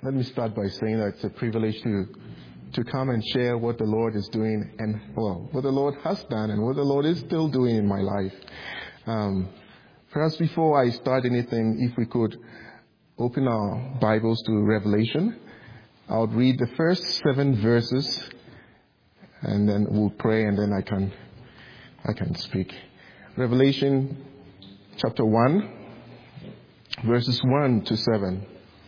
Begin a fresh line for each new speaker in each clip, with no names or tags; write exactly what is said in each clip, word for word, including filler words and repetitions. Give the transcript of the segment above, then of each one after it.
Let me start by saying that it's a privilege to to come and share what the Lord is doing and, well, what the Lord has done and what the Lord is still doing in my life. Um, perhaps before I start anything, if we could open our Bibles to Revelation. I'll read the first seven verses and then we'll pray and then I can I can speak. Revelation chapter one, verses one to seven.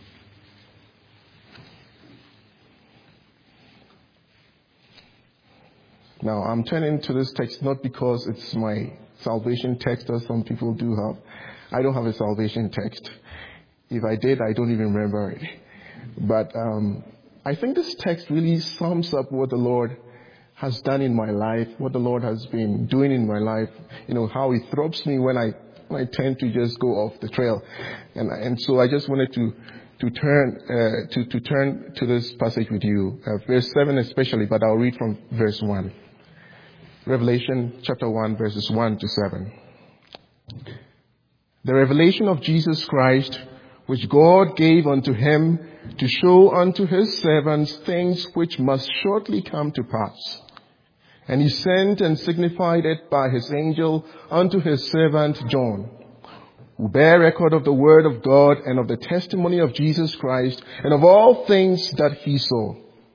Now, I'm turning to this text not because it's my salvation text as some people do have. I don't have a salvation text. If I did, I don't even remember it. But um, I think this text really sums up what the Lord has done in my life, what the Lord has been doing in my life, you know, how He throps me when I when I tend to just go off the trail. And and so I just wanted to to turn uh, to, to turn to this passage with you, uh, verse seven especially, but I'll read from verse one. Revelation chapter one, verses one to seven. The revelation of Jesus Christ, which God gave unto him to show unto his servants things which must shortly come to pass. And he sent and signified it by his angel unto his servant John, who bare record of the word of God and of the testimony of Jesus Christ and of all things that he saw.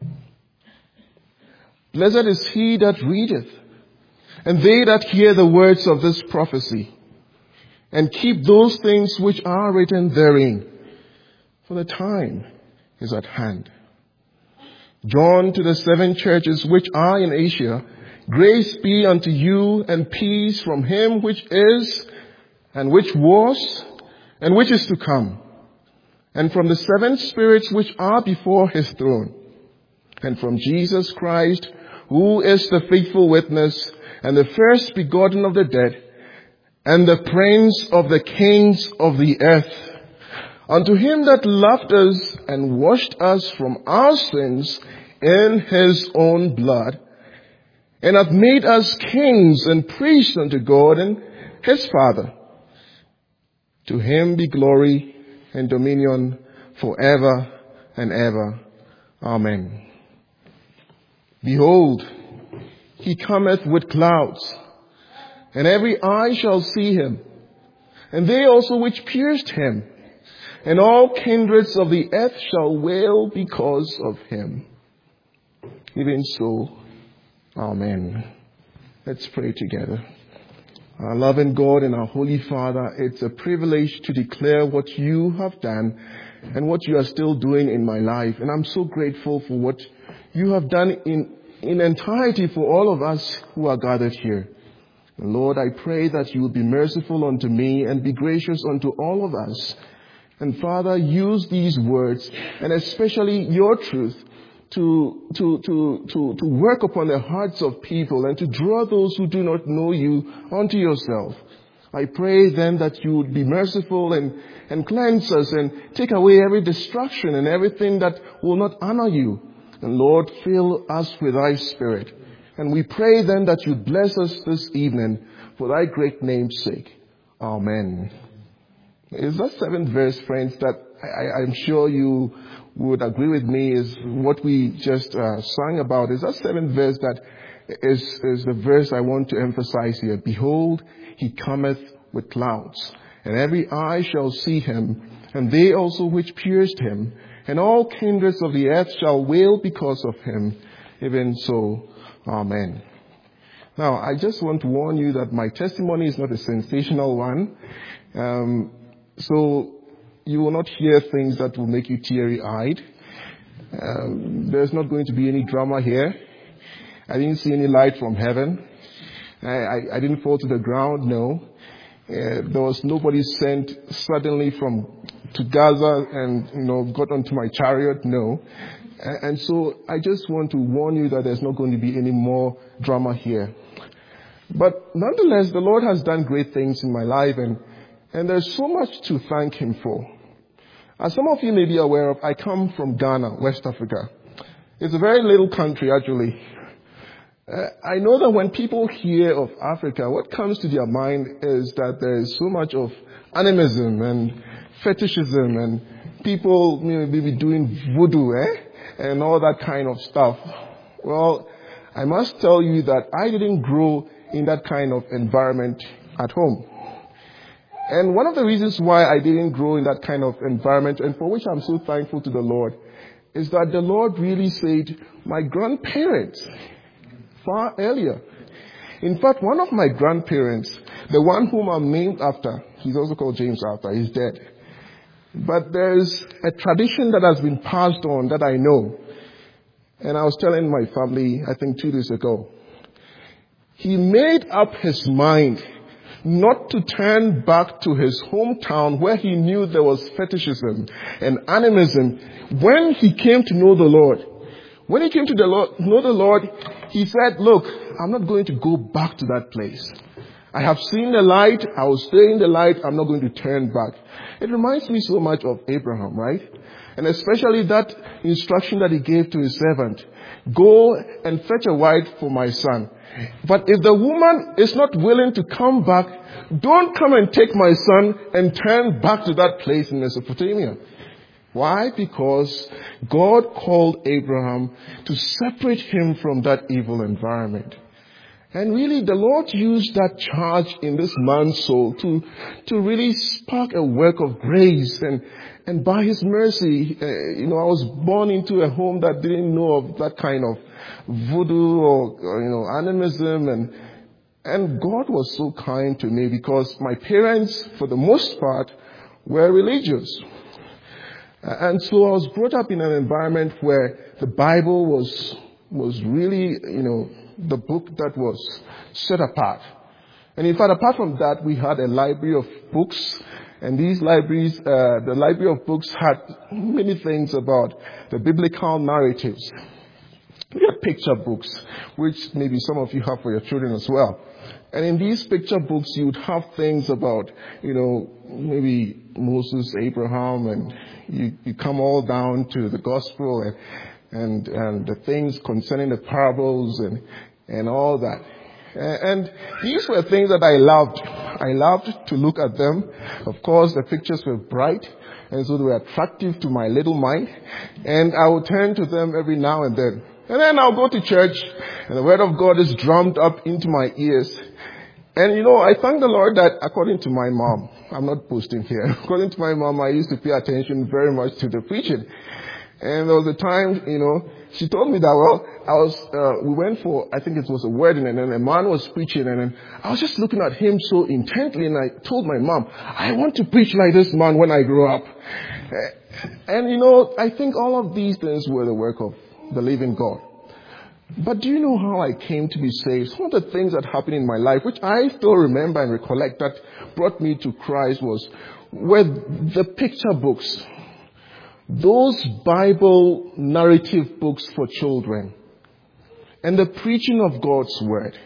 Blessed is he that readeth, and they that hear the words of this prophecy, and keep those things which are written therein, for the time is at hand. John, to the seven churches which are in Asia, grace be unto you and peace from him which is, and which was, and which is to come, and from the seven spirits which are before his throne, and from Jesus Christ, who is the faithful witness, and the first begotten of the dead, and the prince of the kings of the earth, unto him that loved us and washed us from our sins in his own blood, and hath made us kings and priests unto God and his Father. To him be glory and dominion forever and ever. Amen. Behold, he cometh with clouds, and every eye shall see him, and they also which pierced him, and all kindreds of the earth shall wail because of him. Even so, amen. Let's pray together. Our loving God and our Holy Father, it's a privilege to declare what you have done and what you are still doing in my life. And I'm so grateful for what you have done in in entirety for all of us who are gathered here. And Lord, I pray that you will be merciful unto me and be gracious unto all of us. And Father, use these words and especially your truth to, to, to, to, to work upon the hearts of people and to draw those who do not know you unto yourself. I pray then that you would be merciful and, and cleanse us and take away every distraction and everything that will not honor you. And Lord, fill us with thy Spirit. And we pray then that you bless us this evening for thy great name's sake. Amen. Is that seventh verse, friends, that I, I'm sure you would agree with me is what we just uh, sang about. Is that seventh verse that is, is the verse I want to emphasize here. Behold, he cometh with clouds, and every eye shall see him, and they also which pierced him, and all kindreds of the earth shall wail because of him. Even so, amen. Now, I just want to warn you that my testimony is not a sensational one. Um, so you will not hear things that will make you teary-eyed. Um, there's not going to be any drama here. I didn't see any light from heaven. I, I, I didn't fall to the ground, no. Uh, there was nobody sent suddenly from to Gaza and, you know, got onto my chariot, no. And, and so I just want to warn you that there's not going to be any more drama here. But nonetheless, the Lord has done great things in my life, and, and there's so much to thank him for. As some of you may be aware of, I come from Ghana, West Africa. It's a very little country, actually. Uh, I know that when people hear of Africa, what comes to their mind is that there is so much of animism and fetishism and people maybe doing voodoo, eh? And all that kind of stuff. Well, I must tell you that I didn't grow in that kind of environment at home. And one of the reasons why I didn't grow in that kind of environment, and for which I'm so thankful to the Lord, is that the Lord really saved my grandparents far earlier. In fact, one of my grandparents, the one whom I'm named after, he's also called James after, he's dead. But there's a tradition that has been passed on that I know. And I was telling my family, I think two days ago, he made up his mind not to turn back to his hometown where he knew there was fetishism and animism when he came to know the Lord. When he came to the Lord, know the Lord, he said, look, I'm not going to go back to that place. I have seen the light. I will stay in the light. I'm not going to turn back. It reminds me so much of Abraham, right? And especially that instruction that he gave to his servant. Go and fetch a wife for my son. But if the woman is not willing to come back, don't come and take my son and turn back to that place in Mesopotamia. Why? Because God called Abraham to separate him from that evil environment. And really, the Lord used that charge in this man's soul to, to really spark a work of grace. And, and by His mercy, uh, you know, I was born into a home that didn't know of that kind of voodoo or, or you know, animism. And, and God was so kind to me because my parents, for the most part, were religious. And so I was brought up in an environment where the Bible was, was really, you know, the book that was set apart. And in fact, apart from that, we had a library of books. And these libraries, uh, the library of books had many things about the biblical narratives. We had picture books, which maybe some of you have for your children as well. And in these picture books, you would have things about, you know, maybe Moses, Abraham, and you, you come all down to the gospel and And, and the things concerning the parables and, and all that. And these were things that I loved. I loved to look at them. Of course, the pictures were bright, and so they were attractive to my little mind. And I would turn to them every now and then. And then I'll go to church, and the Word of God is drummed up into my ears. And you know, I thank the Lord that according to my mom, I'm not boasting here, according to my mom, I used to pay attention very much to the preaching. And there was a time, you know, she told me that, well, I was, uh, we went for, I think it was a wedding, and then a man was preaching, and then I was just looking at him so intently, and I told my mom, I want to preach like this man when I grow up. And, you know, I think all of these things were the work of the living God. But do you know how I came to be saved? Some of the things that happened in my life, which I still remember and recollect that brought me to Christ, was were the picture books. Those Bible narrative books for children and the preaching of God's Word.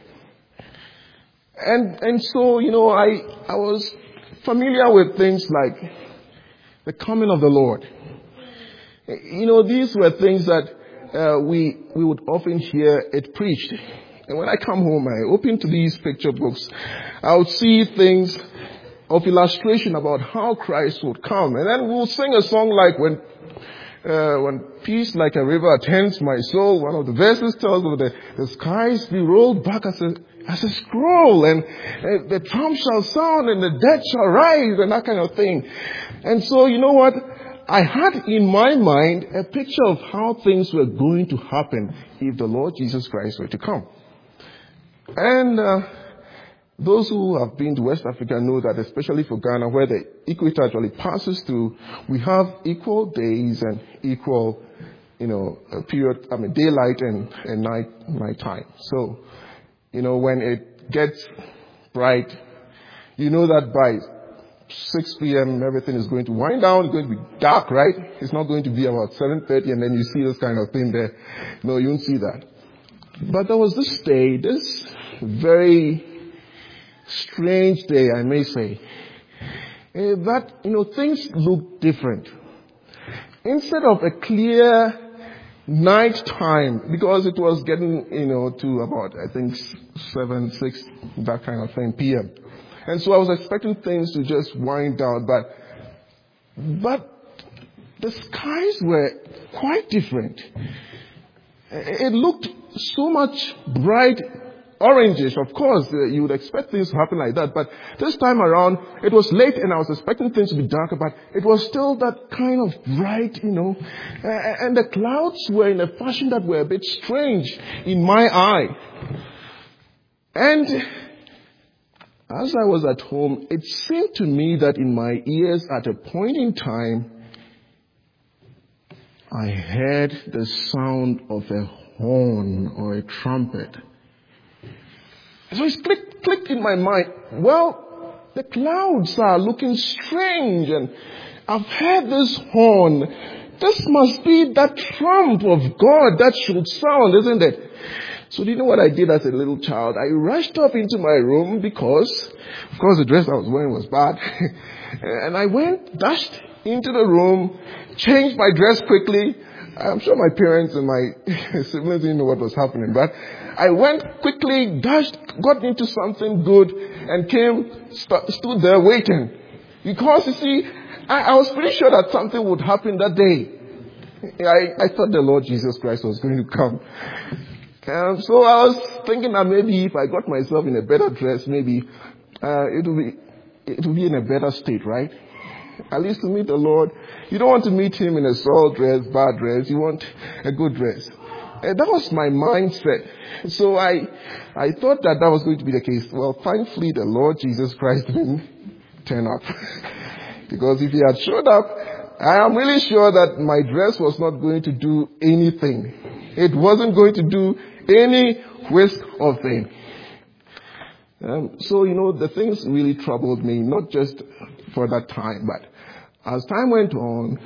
And and so, you know, I, I was familiar with things like the coming of the Lord. You know, these were things that uh, we we would often hear it preached. And when I come home, I open to these picture books, I would see things of illustration about how Christ would come. And then we'll sing a song like when uh, when peace like a river attends my soul. One of the verses tells us that the skies be rolled back as a as a scroll, and uh, the trump shall sound and the dead shall rise, and that kind of thing. And so, you know what? I had in my mind a picture of how things were going to happen if the Lord Jesus Christ were to come. And uh, those who have been to West Africa know that, especially for Ghana, where the equator actually passes through, we have equal days and equal, you know, period, I mean, daylight and, and night, night time. So, you know, when it gets bright, you know that by six p.m. everything is going to wind down. It's going to be dark, right? It's not going to be about seven thirty and then you see this kind of thing there. No, you won't see that. But there was this day, this very strange day, I may say, that, you know, things looked different. Instead of a clear night time, because it was getting, you know, to about, I think, seven, six, that kind of thing, p m. And so I was expecting things to just wind down, but, but the skies were quite different. It looked so much bright oranges. Of course, uh, you would expect things to happen like that. But this time around, it was late and I was expecting things to be darker, but it was still that kind of bright, you know. Uh, and the clouds were in a fashion that were a bit strange in my eye. And as I was at home, it seemed to me that in my ears at a point in time, I heard the sound of a horn or a trumpet. So it clicked, clicked in my mind. Well, the clouds are looking strange and I've heard this horn. This must be that trump of God that should sound, isn't it? So do you know what I did as a little child? I rushed up into my room because, of course, the dress I was wearing was bad. And I went, dashed into the room, changed my dress quickly. I'm sure my parents and my siblings didn't know what was happening, but I went quickly, dashed, got into something good, and came, st- stood there waiting. Because, you see, I, I was pretty sure that something would happen that day. I, I thought the Lord Jesus Christ was going to come. Um, so I was thinking that maybe if I got myself in a better dress, maybe uh, it will be it will be in a better state, right? At least to meet the Lord, you don't want to meet Him in a soiled dress, bad dress. You want a good dress. And that was my mindset. So I I thought that that was going to be the case. Well, thankfully, the Lord Jesus Christ didn't turn up. Because if He had showed up, I am really sure that my dress was not going to do anything. It wasn't going to do any whisk of thing. Um, so, you know, the things really troubled me, not just for that time, but as time went on,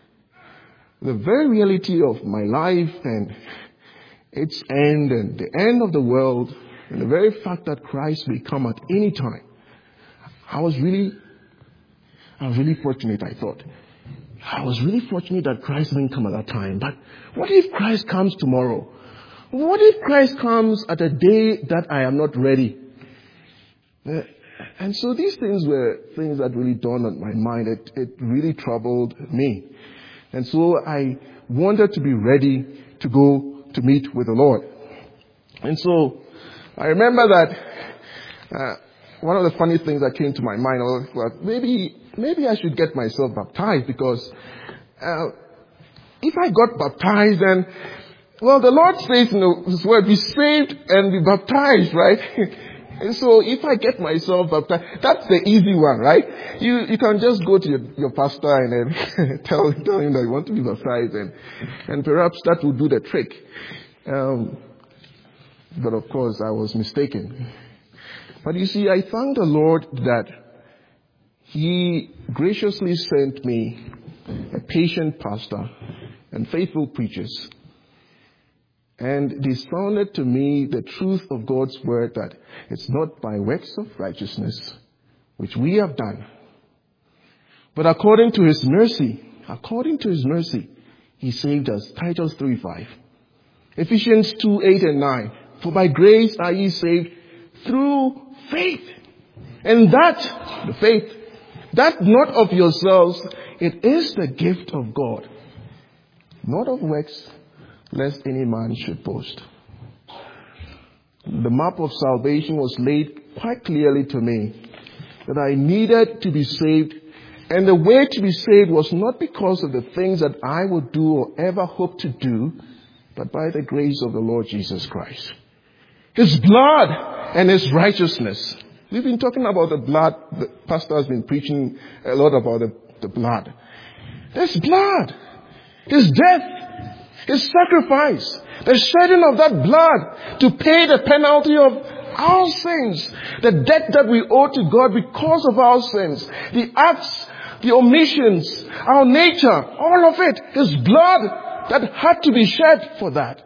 the very reality of my life and its end and the end of the world and the very fact that Christ will come at any time, I was really, I was really fortunate, I thought. I was really fortunate that Christ didn't come at that time. But what if Christ comes tomorrow? What if Christ comes at a day that I am not ready? Uh, and so these things were things that really dawned on my mind. It, it really troubled me. And so I wanted to be ready to go to meet with the Lord. And so I remember that uh, one of the funny things that came to my mind was, well, maybe maybe I should get myself baptized because uh, if I got baptized, then, well, the Lord says in His word, be saved and be baptized, right? And so if I get myself baptized, that's the easy one, right? You you can just go to your, your pastor and then tell, tell him that you want to be baptized, and, and perhaps that will do the trick. Um, but of course, I was mistaken. But you see, I thank the Lord that He graciously sent me a patient pastor and faithful preachers. And they sounded to me the truth of God's word that it's not by works of righteousness which we have done, but according to His mercy, according to His mercy, He saved us. Titus three five. Ephesians two eight and nine. For by grace are ye saved through faith. And that, the faith, that not of yourselves, it is the gift of God, not of works, lest any man should boast. The map of salvation was laid quite clearly to me that I needed to be saved, and the way to be saved was not because of the things that I would do or ever hope to do, but by the grace of the Lord Jesus Christ. His blood and His righteousness. We've been talking about the blood. The pastor has been preaching a lot about the, the blood. There's blood. His death. His sacrifice. The shedding of that blood to pay the penalty of our sins. The debt that we owe to God because of our sins. The acts, the omissions, our nature, all of it. His blood that had to be shed for that.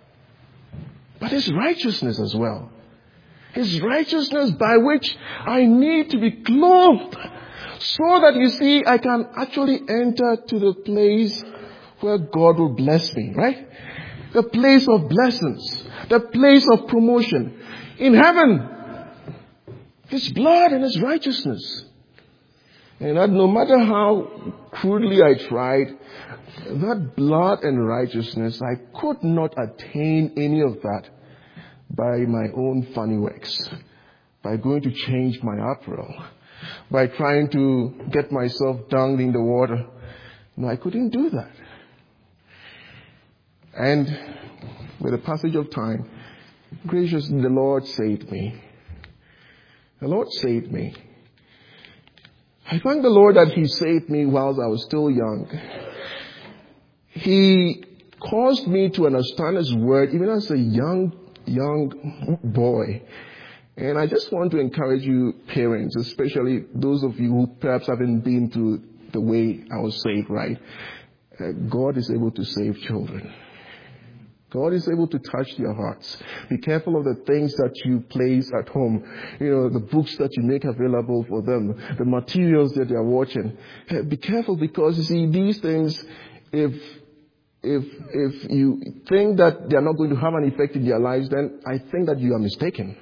But His righteousness as well. His righteousness by which I need to be clothed so that, you see, I can actually enter to the place where God will bless me, right? The place of blessings, the place of promotion in heaven. His blood and His righteousness. And that no matter how crudely I tried, that blood and righteousness, I could not attain any of that by my own funny works, by going to change my apparel, by trying to get myself dunked in the water. No, I couldn't do that. And with the passage of time, graciously the Lord saved me. The Lord saved me. I thank the Lord that He saved me whilst I was still young. He caused me to understand His word even as a young, young boy. And I just want to encourage you parents, especially those of you who perhaps haven't been through the way I was saved, right? Uh, God is able to save children. God is able to touch their hearts. Be careful of the things that you place at home. You know, the books that you make available for them, the materials that they are watching. Be careful because, you see, these things, if if if you think that they are not going to have an effect in their lives, then I think that you are mistaken.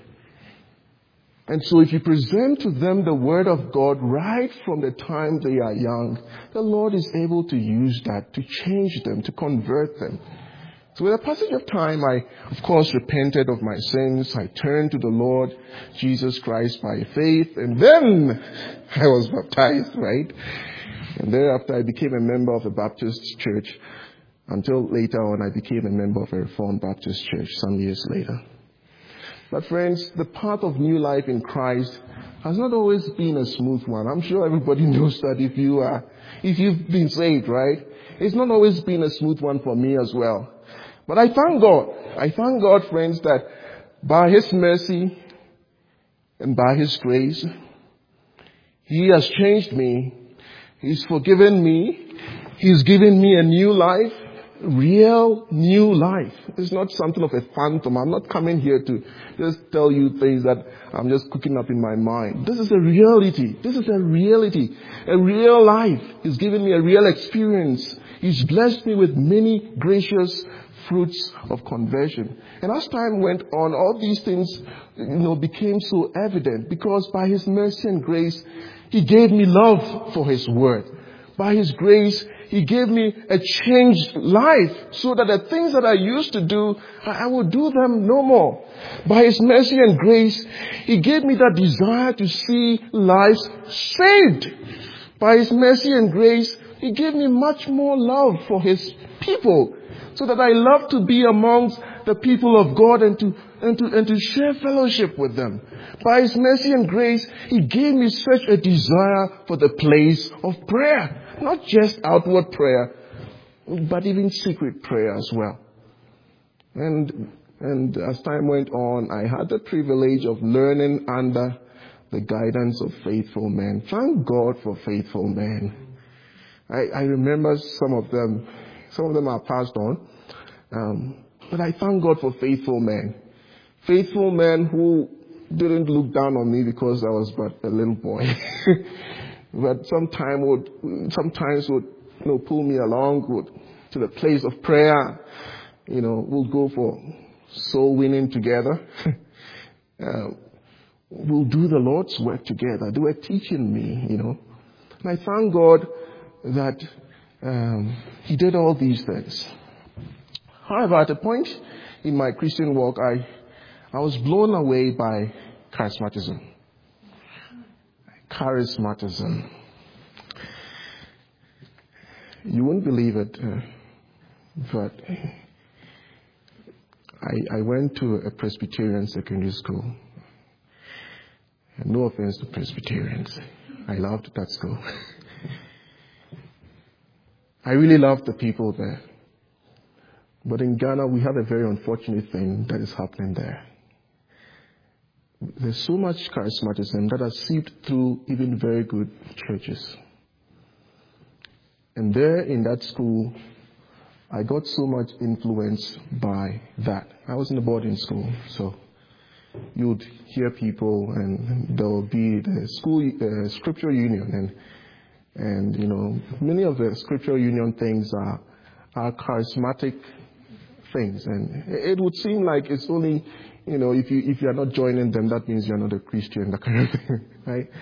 And so if you present to them the Word of God right from the time they are young, the Lord is able to use that to change them, to convert them. So with the passage of time, I, of course, repented of my sins. I turned to the Lord Jesus Christ by faith. And then I was baptized, right? And thereafter I became a member of a Baptist church until later on I became a member of a Reformed Baptist church some years later. But friends, the path of new life in Christ has not always been a smooth one. I'm sure everybody knows that if you are, if you've been saved, right? It's not always been a smooth one for me as well. But I thank God. I thank God, friends, that by His mercy and by His grace, He has changed me. He's forgiven me. He's given me a new life, real new life. It's not something of a phantom. I'm not coming here to just tell you things that I'm just cooking up in my mind. This is a reality. This is a reality. A real life. He's given me a real experience. He's blessed me with many gracious fruits of conversion. And as time went on, all these things, you know, became so evident because by His mercy and grace, He gave me love for His word. By His grace, He gave me a changed life so that the things that I used to do, I will do them no more. By His mercy and grace, He gave me that desire to see lives saved. By His mercy and grace, He gave me much more love for His people, so that I love to be amongst the people of God and to, and to, and to share fellowship with them. By His mercy and grace, He gave me such a desire for the place of prayer. Not just outward prayer, but even secret prayer as well. And, and as time went on, I had the privilege of learning under the guidance of faithful men. Thank God for faithful men. I, I remember some of them. Some of them are passed on. Um, but I thank God for faithful men. Faithful men who didn't look down on me because I was but a little boy. But sometimes would, sometimes would, you know, pull me along would, to the place of prayer. You know, we'll go for soul winning together. uh, we'll do the Lord's work together. They were teaching me, you know. And I thank God that Um, he did all these things. However, at a point in my Christian walk, I, I was blown away by charismatism. Charismatism. You wouldn't believe it, uh, but I, I went to a Presbyterian secondary school. And no offense to Presbyterians. I loved that school. I really loved the people there. But in Ghana, we have a very unfortunate thing that is happening there. There's so much charismatism that has seeped through even very good churches. And there in that school, I got so much influence by that. I was in a boarding school, so you'd hear people and there will be the school uh, scriptural union and And, you know, many of the scriptural union things are, are charismatic things. And it would seem like it's only, you know, if you, if you're not joining them, that means you're not a Christian, that kind of thing, right?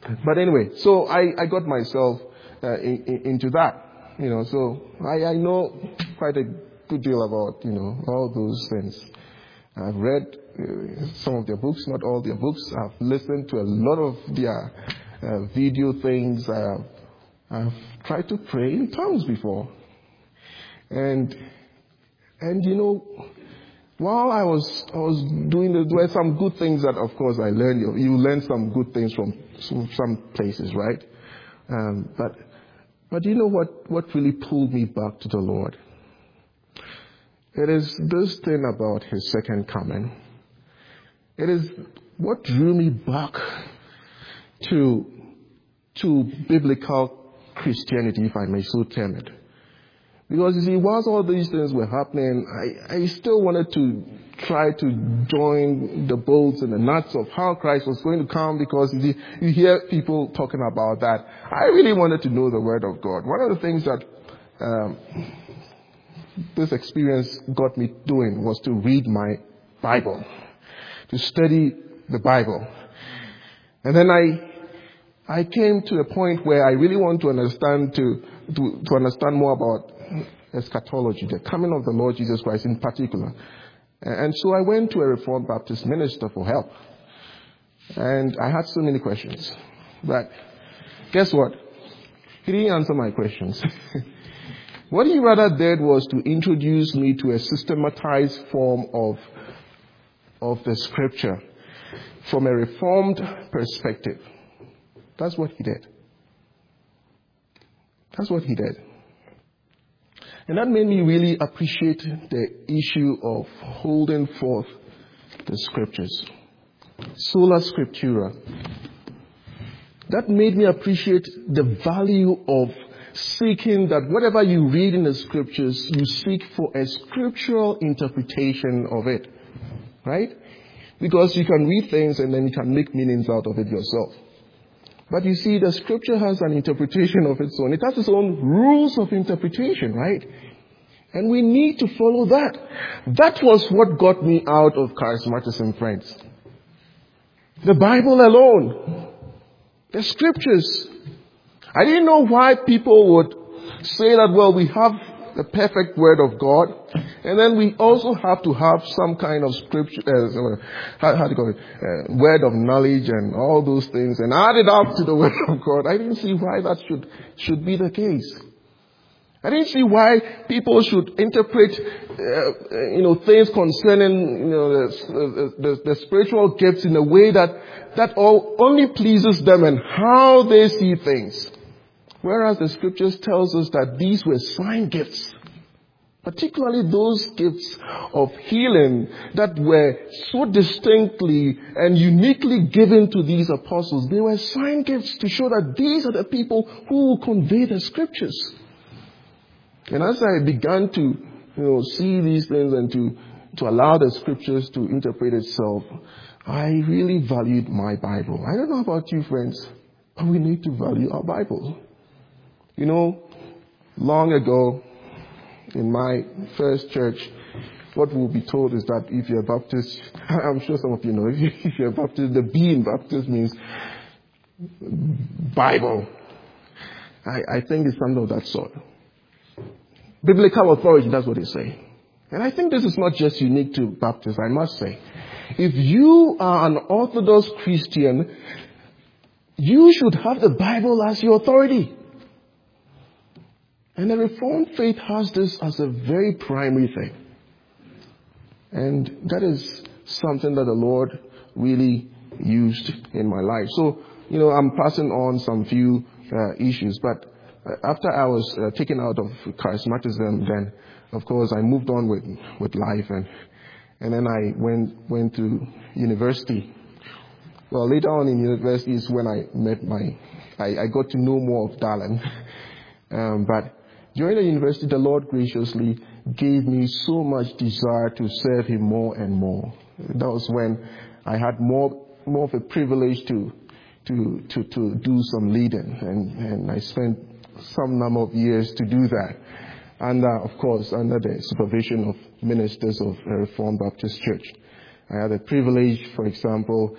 But anyway, so I, I got myself uh, in, in, into that, you know, so I, I know quite a good deal about, you know, all those things. I've read uh, some of their books, not all their books. I've listened to a lot of their uh, video things. I've, I've tried to pray in tongues before. And, and you know, while I was, I was doing this, there were some good things that, of course, I learned. You, you learn some good things from some, some places, right? Um, but, but you know what, what really pulled me back to the Lord? It is this thing about His second coming. It is what drew me back to, to biblical Christianity, if I may so term it. Because, you see, whilst all these things were happening, I, I still wanted to try to join the bolts and the nuts of how Christ was going to come, because, you see, you hear people talking about that. I really wanted to know the Word of God. One of the things that um, this experience got me doing was to read my Bible, to study the Bible. And then I I came to a point where I really want to understand to, to, to understand more about eschatology, the coming of the Lord Jesus Christ in particular. And so I went to a Reformed Baptist minister for help. And I had so many questions. But guess what? He didn't answer my questions. What he rather did was to introduce me to a systematized form of, of the Scripture from a Reformed perspective. That's what he did. That's what he did. And that made me really appreciate the issue of holding forth the Scriptures. Sola Scriptura. That made me appreciate the value of seeking that whatever you read in the Scriptures, you seek for a scriptural interpretation of it. Right? Because you can read things and then you can make meanings out of it yourself. But you see, the Scripture has an interpretation of its own. It has its own rules of interpretation, right? And we need to follow that. That was what got me out of charismatism, friends. The Bible alone. The Scriptures. I didn't know why people would say that, well, we have the perfect Word of God, and then we also have to have some kind of scripture, uh, how, how do you call it, uh, word of knowledge and all those things, and add it up to the Word of God. I didn't see why that should should be the case. I didn't see why people should interpret, uh, you know, things concerning, you know, the, the, the spiritual gifts in a way that that all only pleases them and how they see things. Whereas the Scriptures tells us that these were sign gifts, particularly those gifts of healing that were so distinctly and uniquely given to these apostles. They were sign gifts to show that these are the people who will convey the Scriptures. And as I began to, you know, see these things and to, to allow the Scriptures to interpret itself, I really valued my Bible. I don't know about you, friends, but we need to value our Bible. You know, long ago, in my first church, what we'll be told is that if you're Baptist, I'm sure some of you know, if you're Baptist, the B in Baptist means Bible. I, I think it's something of that sort. Biblical authority, that's what they say. And I think this is not just unique to Baptists, I must say. If you are an Orthodox Christian, you should have the Bible as your authority. And the Reformed faith has this as a very primary thing. And that is something that the Lord really used in my life. So, you know, I'm passing on some few uh, issues. But after I was uh, taken out of charismatism, then, of course, I moved on with, with life. And, and then I went, went to university. Well, later on in university is when I met my, I, I got to know more of Dallin. Um, but during the university, the Lord graciously gave me so much desire to serve Him more and more. That was when I had more more of a privilege to to to, to do some leading, and, and I spent some number of years to do that. And uh, of course, under the supervision of ministers of a Reformed Baptist Church, I had the privilege, for example,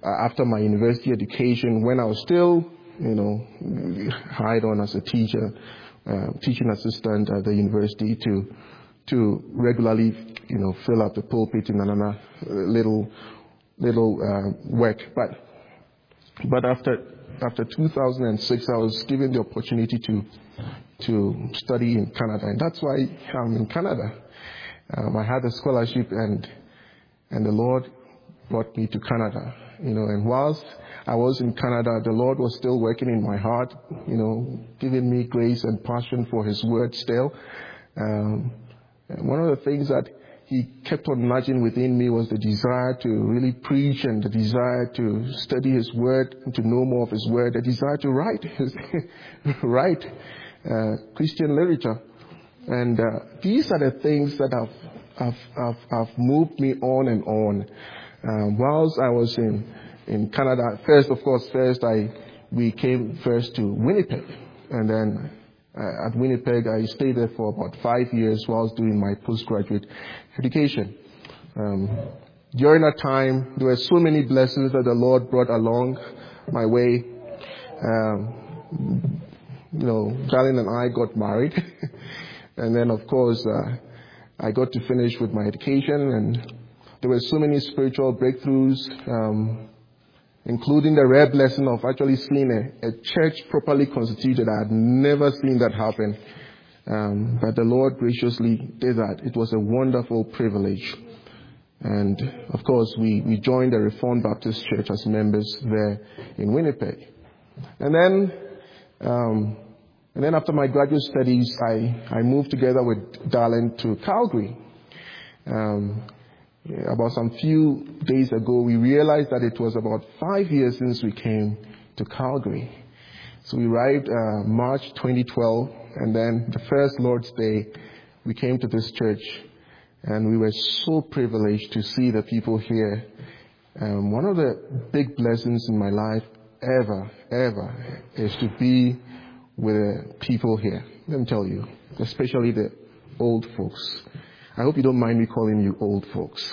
uh, after my university education, when I was still, you know, hired on as a teacher, uh, teaching assistant at the university to to regularly, you know, fill up the pulpit in another little little uh, work. But but after after two thousand six, I was given the opportunity to to study in Canada, and that's why I'm in Canada. Um, I had a scholarship, and and the Lord brought me to Canada. You know, and whilst I was in Canada, the Lord was still working in my heart. You know, giving me grace and passion for His Word still. Um, and one of the things that He kept on nudging within me was the desire to really preach, and the desire to study His Word and to know more of His Word, the desire to write his, write uh, Christian literature. And uh, these are the things that have, have, have, have moved me on and on. Um, whilst I was in, in Canada, first, of course, first I we came first to Winnipeg, and then uh, at Winnipeg I stayed there for about five years whilst doing my postgraduate education. Um, during that time, there were so many blessings that the Lord brought along my way. Um, you know, Darlene and I got married, and then, of course, uh, I got to finish with my education, and there were so many spiritual breakthroughs, um, including the rare blessing of actually seeing a, a church properly constituted. I had never seen that happen. Um, but the Lord graciously did that. It was a wonderful privilege. And, of course, we, we joined the Reformed Baptist Church as members there in Winnipeg. And then, um, and then after my graduate studies, I, I moved together with Darlene to Calgary. Um, About some few days ago, we realized that it was about five years since we came to Calgary. So we arrived uh, March twenty twelve, and then the first Lord's Day, we came to this church, and we were so privileged to see the people here. Um, one of the big blessings in my life ever, ever, is to be with the people here. Let me tell you, especially the old folks. I hope you don't mind me calling you old folks.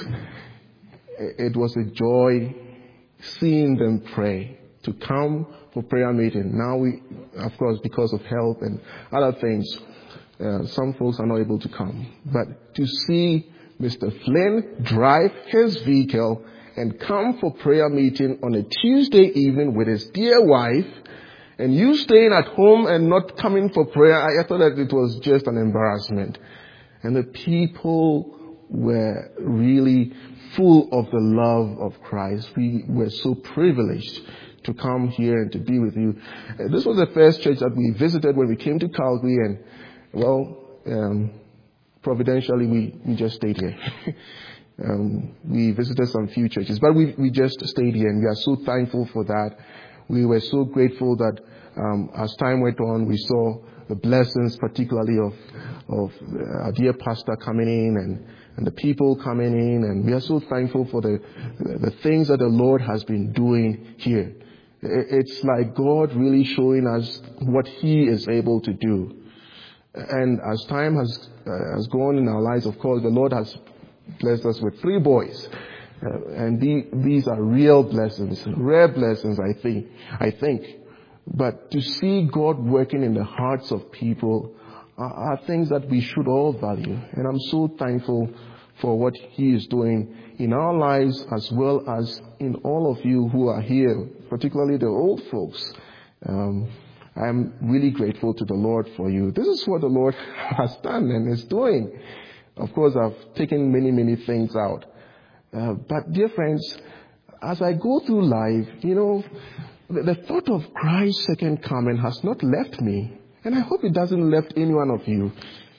It was a joy seeing them pray, to come for prayer meeting. Now we, of course, because of health and other things, uh, some folks are not able to come. But to see Mister Flynn drive his vehicle and come for prayer meeting on a Tuesday evening with his dear wife, and you staying at home and not coming for prayer, I thought that it was just an embarrassment. And the people were really full of the love of Christ. We were so privileged to come here and to be with you. Uh, this was the first church that we visited when we came to Calgary, and, well, um, providentially, we, we just stayed here. um, we visited some few churches, but we, we just stayed here, and we are so thankful for that. We were so grateful that um, as time went on, we saw the blessings, particularly of of our dear pastor coming in, and, and the people coming in, and we are so thankful for the the things that the Lord has been doing here. It's like God really showing us what He is able to do. And as time has uh, has gone in our lives, of course, the Lord has blessed us with three boys. Uh, and the, these are real blessings, rare blessings, I think. I think. But to see God working in the hearts of people are, are things that we should all value. And I'm so thankful for what He is doing in our lives as well as in all of you who are here, particularly the old folks. Um, I'm really grateful to the Lord for you. This is what the Lord has done and is doing. Of course, I've taken many, many things out. Uh, but dear friends, as I go through life, you know, the, the thought of Christ's second coming has not left me. And I hope it doesn't left any one of you.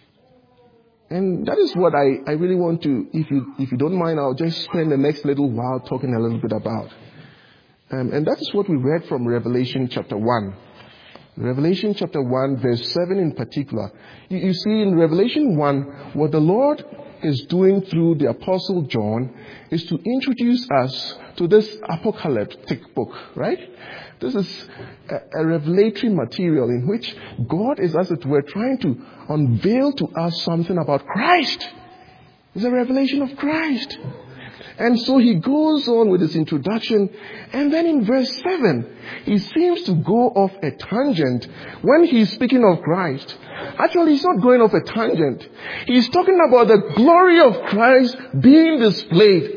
And that is what I, I really want to, if you if you don't mind, I'll just spend the next little while talking a little bit about. Um, and that is what we read from Revelation chapter one. Revelation chapter one, verse seven in particular. You, you see in Revelation one, what the Lord is doing through the Apostle John is to introduce us to this apocalyptic book, right? This is a, a revelatory material in which God is, as it were, trying to unveil to us something about Christ. It's a revelation of Christ. And so he goes on with his introduction, and then in verse seven, he seems to go off a tangent when he's speaking of Christ. Actually, he's not going off a tangent. He's talking about the glory of Christ being displayed.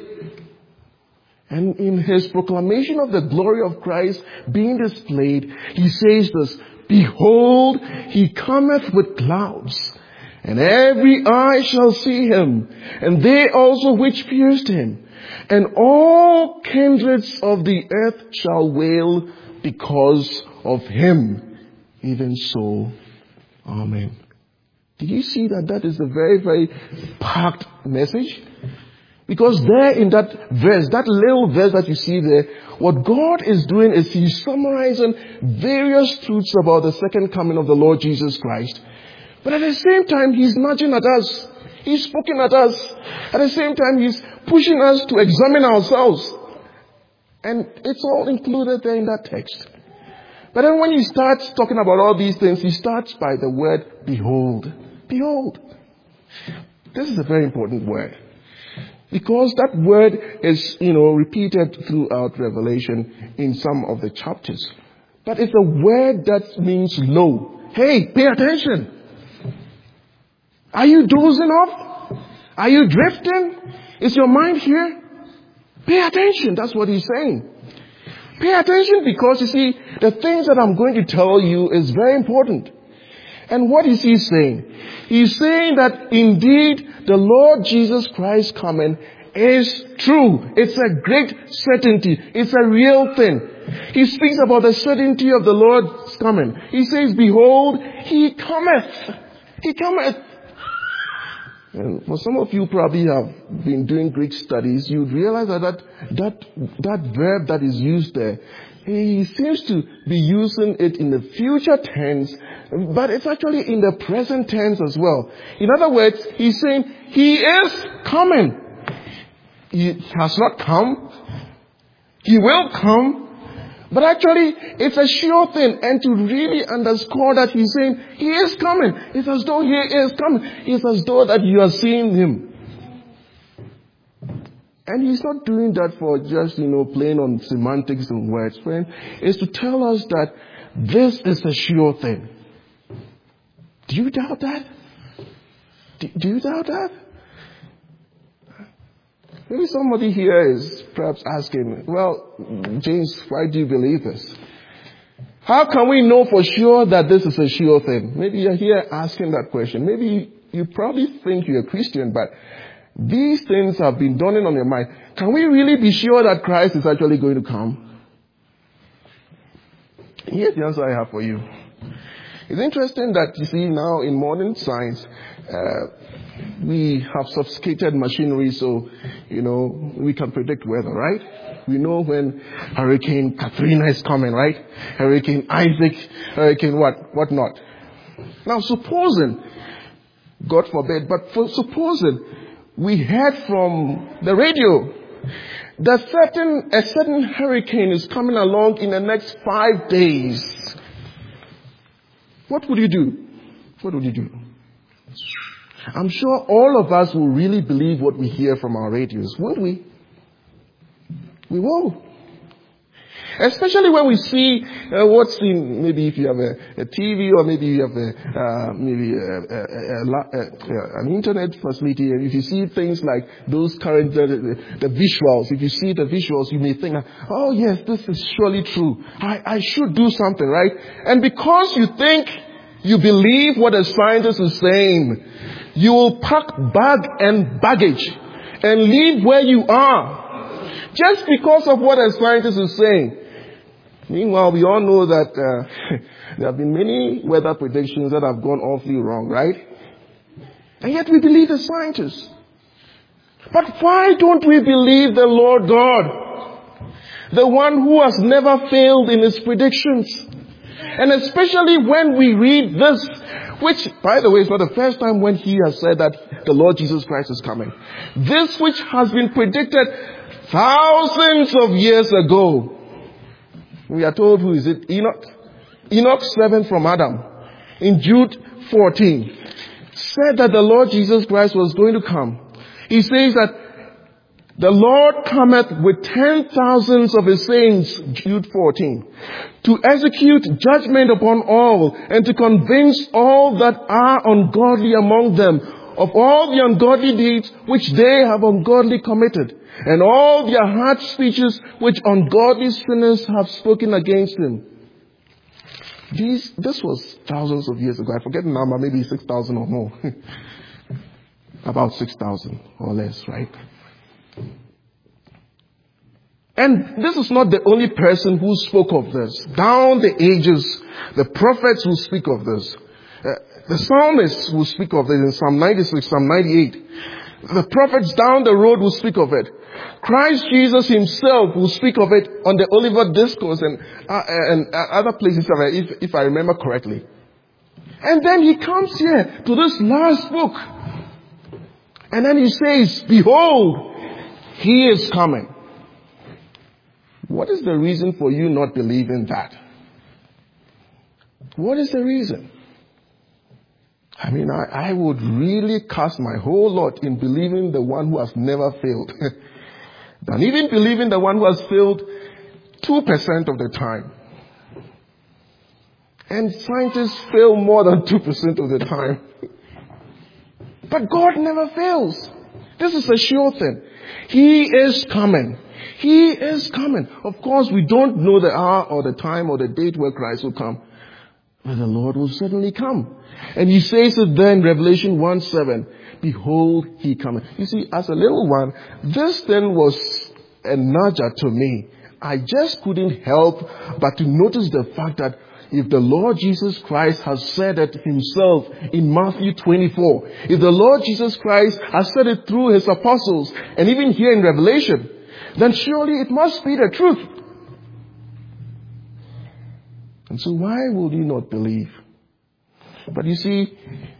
And in his proclamation of the glory of Christ being displayed, he says this, "Behold, he cometh with clouds, and every eye shall see him, and they also which pierced him. And all kindreds of the earth shall wail because of him. Even so, amen." Did you see that that is a very, very packed message? Because there in that verse, that little verse that you see there, what God is doing is He's summarizing various truths about the second coming of the Lord Jesus Christ. But at the same time, He's nudging at us. He's poking at us. At the same time, He's pushing us to examine ourselves. And it's all included there in that text. But then when He starts talking about all these things, He starts by the word behold. Behold. This is a very important word. Because that word is, you know, repeated throughout Revelation in some of the chapters. But it's a word that means lo. Hey, pay attention. Are you dozing off? Are you drifting? Is your mind here? Pay attention. That's what he's saying. Pay attention because, you see, the things that I'm going to tell you is very important. And what is he saying? He's saying that indeed the Lord Jesus Christ coming is true. It's a great certainty. It's a real thing. He speaks about the certainty of the Lord's coming. He says, behold, he cometh. He cometh. And for some of you probably have been doing Greek studies, you'd realize that that, that that verb that is used there, he seems to be using it in the future tense, but it's actually in the present tense as well. In other words, he's saying he is coming. He has not come. He will come. But actually, it's a sure thing. And to really underscore that he's saying, he is coming. It's as though he is coming. It's as though that you are seeing him. And he's not doing that for just, you know, playing on semantics and words, friend. It's to tell us that this is a sure thing. Do you doubt that? Do, do you doubt that? Maybe somebody here is perhaps asking, well, James, why do you believe this? How can we know for sure that this is a sure thing? Maybe you're here asking that question. Maybe you, you probably think you're a Christian, but these things have been dawning on your mind. Can we really be sure that Christ is actually going to come? Here's the answer I have for you. It's interesting that, you see, now in modern science, uh, we have sophisticated machinery, so, you know, we can predict weather, right? We know when Hurricane Katrina is coming, right? Hurricane Isaac, Hurricane what, what not. Now, supposing, God forbid, but for supposing we heard from the radio that certain, a certain hurricane is coming along in the next five days. What would you do? What would you do? I'm sure all of us will really believe what we hear from our radios, won't we? We will. Especially when we see uh, what's in, maybe if you have a, a T V or maybe you have a, uh, maybe a, a, a, a, a, an internet facility, and if you see things like those current, the, the, the visuals, if you see the visuals, you may think, oh yes, this is surely true. I, I should do something, right? And because you think you believe what a scientist is saying, you will pack bag and baggage and leave where you are just because of what a scientist is saying. Meanwhile, we all know that uh, there have been many weather predictions that have gone awfully wrong, right? And yet we believe the scientists. But why don't we believe the Lord God? The one who has never failed in his predictions. And especially when we read this, which, by the way, is not the first time when he has said that the Lord Jesus Christ is coming. This which has been predicted thousands of years ago. We are told, who is it? Enoch. Enoch, seventh from Adam, in Jude fourteen, said that the Lord Jesus Christ was going to come. He says that The Lord cometh with ten thousands of his saints, Jude fourteen, to execute judgment upon all and to convince all that are ungodly among them of all the ungodly deeds which they have ungodly committed, and all their hard speeches which ungodly sinners have spoken against him. These, this was thousands of years ago. I forget the number, maybe six thousand or more. About six thousand or less, right? And this is not the only person who spoke of this. Down the ages, the prophets will speak of this. Uh, the psalmists will speak of this in Psalm ninety-six, Psalm ninety-eight. The prophets down the road will speak of it. Christ Jesus himself will speak of it on the Olivet Discourse and, uh, and uh, other places, if, if I remember correctly. And then he comes here to this last book. And then he says, behold, he is coming. What is the reason for you not believing that? What is the reason? I mean, I, I would really cast my whole lot in believing the one who has never failed. Than even believing the one who has failed two percent of the time. And scientists fail more than two percent of the time. But God never fails. This is a sure thing. He is coming. He is coming. Of course, we don't know the hour or the time or the date where Christ will come. But the Lord will certainly come. And he says it there in Revelation one seven. Behold, he cometh. You see, as a little one, this thing was a nudger to me. I just couldn't help but to notice the fact that if the Lord Jesus Christ has said it himself in Matthew twenty-four, if the Lord Jesus Christ has said it through his apostles, and even here in Revelation, then surely it must be the truth. And so why will you not believe? But you see,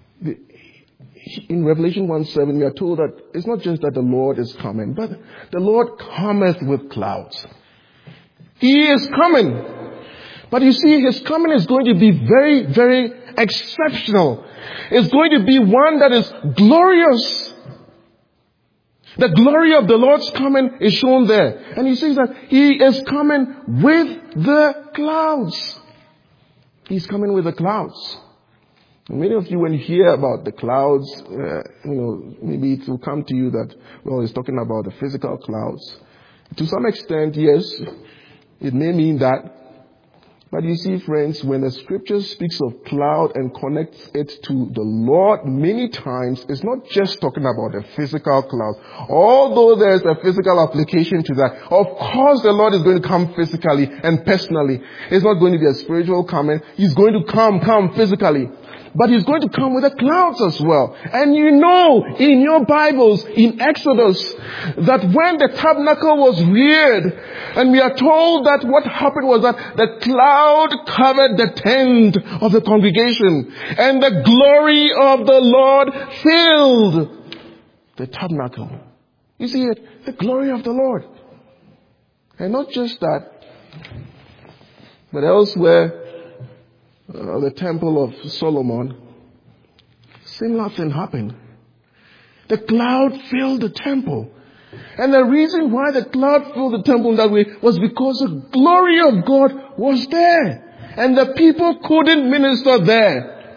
in Revelation one seven, we are told that it's not just that the Lord is coming, but the Lord cometh with clouds. He is coming. But you see, his coming is going to be very, very exceptional. It's going to be one that is glorious. The glory of the Lord's coming is shown there. And he says that he is coming with the clouds. He's coming with the clouds. And many of you, when you hear about the clouds, uh, you know, maybe it will come to you that, well, he's talking about the physical clouds. To some extent, yes, it may mean that. But you see, friends, when the scripture speaks of cloud and connects it to the Lord, many times it's not just talking about a physical cloud. Although there's a physical application to that, of course the Lord is going to come physically and personally. It's not going to be a spiritual coming. He's going to come, come physically. But he's going to come with the clouds as well. And you know in your Bibles, in Exodus, that when the tabernacle was reared, and we are told that what happened was that the cloud covered the tent of the congregation, and the glory of the Lord filled the tabernacle. You see it? The glory of the Lord. And not just that, but elsewhere, Uh, the temple of Solomon, similar thing happened. The cloud filled the temple. And the reason why the cloud filled the temple in that way was because the glory of God was there. And the people couldn't minister there.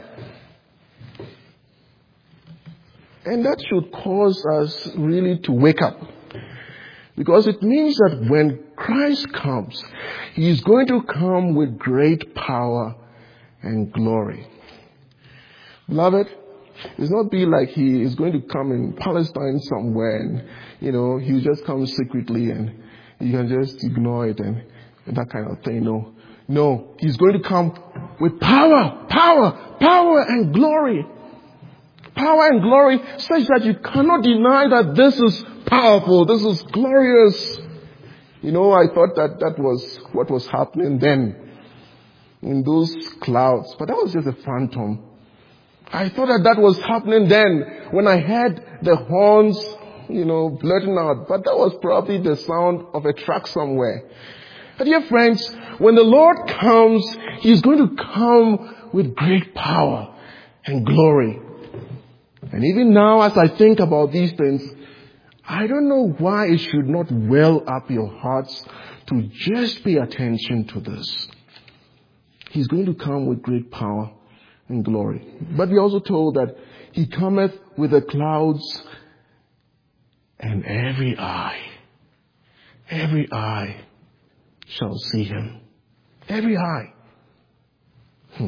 And that should cause us really to wake up. Because it means that when Christ comes, he is going to come with great power and glory. Beloved, it's not be like he is going to come in Palestine somewhere and, you know, he'll just come secretly and you can just ignore it and, and that kind of thing. No. No. He's going to come with power, power, power and glory. Power and glory such that you cannot deny that this is powerful, this is glorious. You know, I thought that that was what was happening then. In those clouds. But that was just a phantom. I thought that that was happening then when I heard the horns, you know, blurting out. But that was probably the sound of a truck somewhere. But dear friends, when the Lord comes, he's going to come with great power and glory. And even now, as I think about these things, I don't know why it should not well up your hearts to just pay attention to this. He's going to come with great power and glory. But we are also told that he cometh with the clouds, and every eye, every eye shall see him. Every eye. Hmm.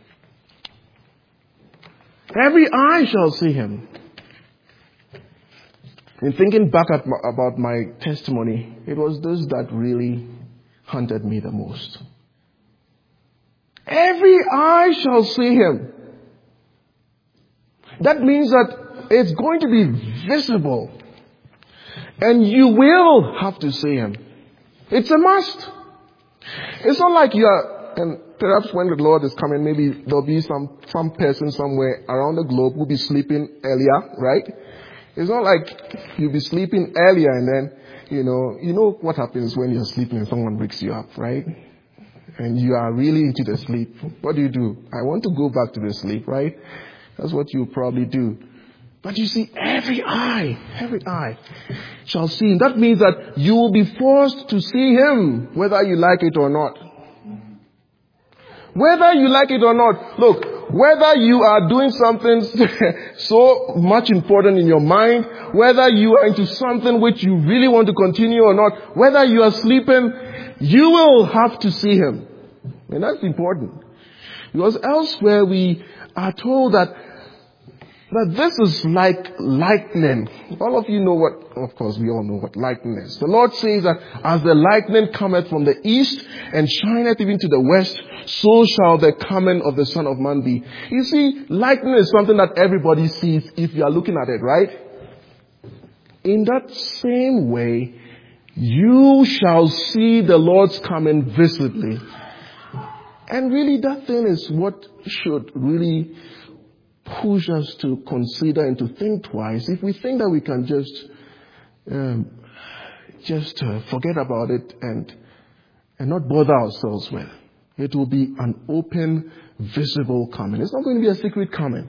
Every eye shall see him. In thinking back at my, about my testimony, it was this that really haunted me the most. Every eye shall see him. That means that it's going to be visible. And you will have to see him. It's a must. It's not like you are, and perhaps when the Lord is coming, maybe there'll be some, some person somewhere around the globe who'll be sleeping earlier, right? It's not like you'll be sleeping earlier and then, you know, you know what happens when you're sleeping and someone wakes you up, right? And you are really into the sleep. What do you do? I want to go back to the sleep, right? That's what you probably do. But you see, every eye, every eye shall see him. That means that you will be forced to see him, whether you like it or not. Whether you like it or not. Look, whether you are doing something so much important in your mind, whether you are into something which you really want to continue or not, whether you are sleeping, you will have to see him. And that's important. Because elsewhere we are told that that this is like lightning. All of you know what, of course we all know what lightning is. The Lord says that as the lightning cometh from the east and shineth even to the west, so shall the coming of the Son of Man be. You see, lightning is something that everybody sees if you are looking at it, right? In that same way, you shall see the Lord's coming visibly. And really that thing is what should really push us to consider and to think twice. If we think that we can just um, just uh, forget about it and and not bother ourselves with, it will be an open, visible coming. It's not going to be a secret coming.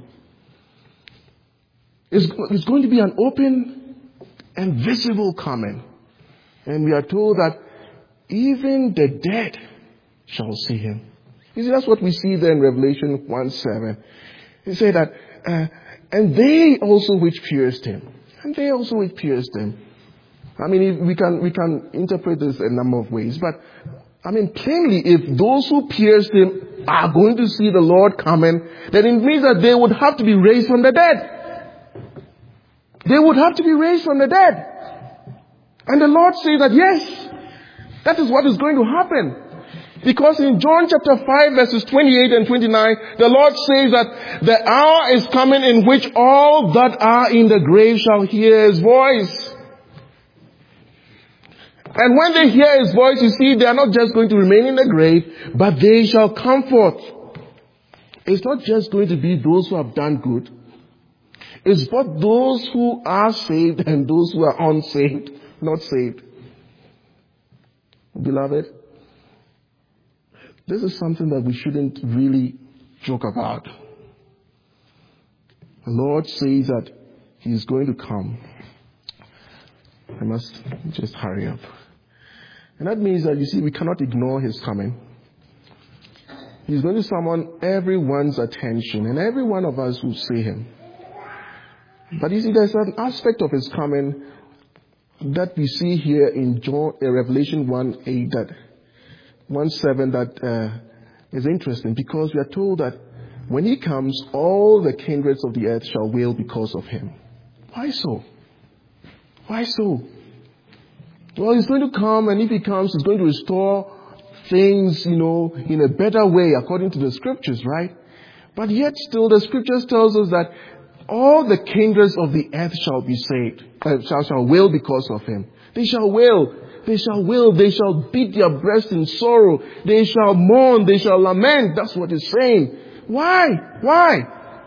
It's, it's going to be an open and visible coming. And we are told that even the dead shall see him. You see, that's what we see there in Revelation one seven. He said that, uh, and they also which pierced him. And they also which pierced him. I mean, we can, we can interpret this a number of ways. But, I mean, plainly, if those who pierced him are going to see the Lord coming, then it means that they would have to be raised from the dead. They would have to be raised from the dead. And the Lord says that, yes, that is what is going to happen. Because in John chapter five verses twenty-eight and twenty-nine, the Lord says that the hour is coming in which all that are in the grave shall hear his voice. And when they hear his voice, you see, they are not just going to remain in the grave, but they shall come forth. It's not just going to be those who have done good. It's both those who are saved and those who are unsaved, not saved. Beloved, this is something that we shouldn't really joke about. The Lord says that he is going to come. I must just hurry up. And that means that, you see, we cannot ignore his coming. He's going to summon everyone's attention, and every one of us will see him. But you see, there's an aspect of his coming that we see here in John, uh, Revelation one eight, that one seven, that uh, is interesting, because we are told that when he comes, all the kindreds of the earth shall wail because of him. Why so? Why so? Well, he's going to come, and if he comes, he's going to restore things, you know, in a better way according to the scriptures, right? But yet still the scriptures tells us that all the kindreds of the earth shall be saved, uh, shall, shall wail because of him. They shall wail. They shall wail. They shall beat their breast in sorrow. They shall mourn. They shall lament. That's what it's saying. Why? Why?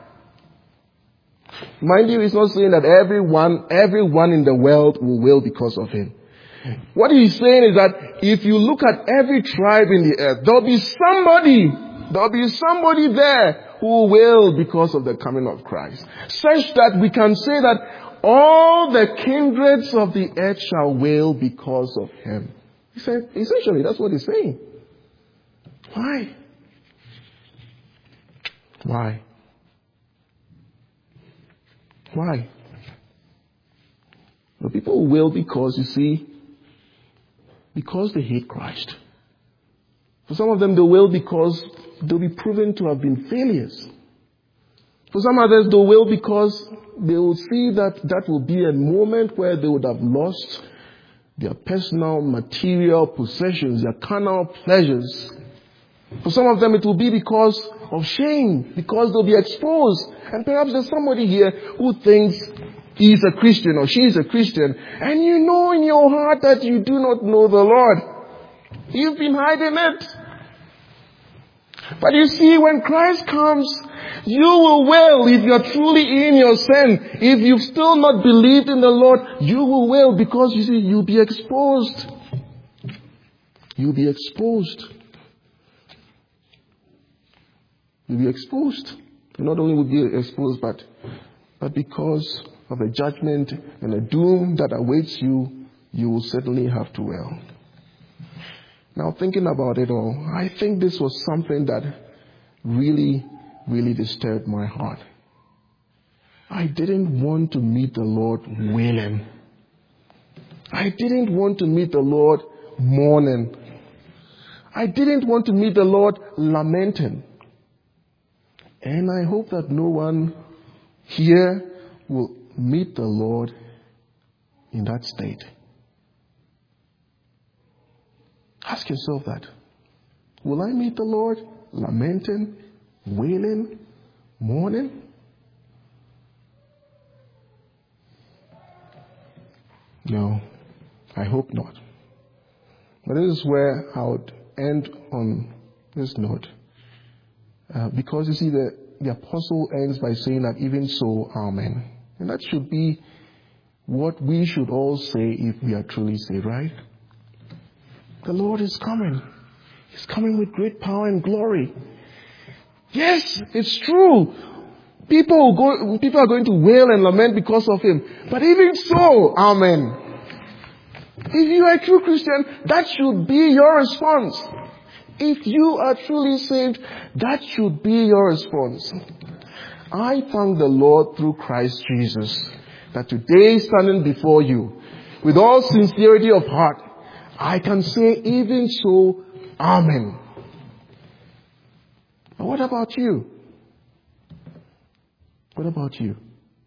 Mind you, it's not saying that everyone, everyone in the world will wail because of him. What he's saying is that if you look at every tribe in the earth, there'll be somebody, there'll be somebody there who will wail because of the coming of Christ. Such that we can say that all the kindreds of the earth shall wail because of him. He said, essentially, that's what he's saying. Why? Why? Why? The people will because, you see, because they hate Christ. For some of them, they will because they'll be proven to have been failures. For some others, they will because they will see that that will be a moment where they would have lost their personal, material possessions, their carnal pleasures. For some of them, it will be because of shame, because they'll be exposed. And perhaps there's somebody here who thinks he's a Christian or she's a Christian, and you know in your heart that you do not know the Lord. You've been hiding it. But you see, when Christ comes, you will wail if you're truly in your sin. If you've still not believed in the Lord, you will wail because, you see, you'll be exposed. You'll be exposed. You'll be exposed. And not only will you be exposed, but, but because of the judgment and the doom that awaits you, you will certainly have to wail. Now, thinking about it all, I think this was something that really, really disturbed my heart. I didn't want to meet the Lord wailing. I didn't want to meet the Lord mourning. I didn't want to meet the Lord lamenting. And I hope that no one here will meet the Lord in that state. Ask yourself that. Will I meet the Lord lamenting, wailing, mourning? No, I hope not. But this is where I would end on this note. Uh, because you see, the, the apostle ends by saying that even so, amen. And that should be what we should all say if we are truly saved, right? The Lord is coming. He's coming with great power and glory. Yes, it's true. People, go, people are going to wail and lament because of him. But even so, amen. If you are a true Christian, that should be your response. If you are truly saved, that should be your response. I thank the Lord through Christ Jesus that today, standing before you, with all sincerity of heart, I can say, even so, amen. But what about you? What about you?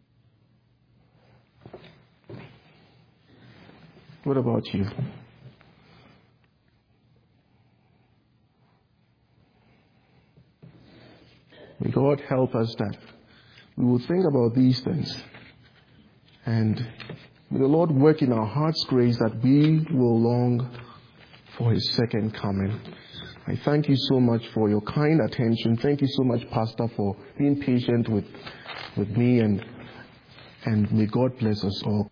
What about you? May God help us that we will think about these things. And may the Lord work in our hearts' grace that we will long for his second coming. I thank you so much for your kind attention. Thank you so much, Pastor, for being patient with, with me. And, and may God bless us all.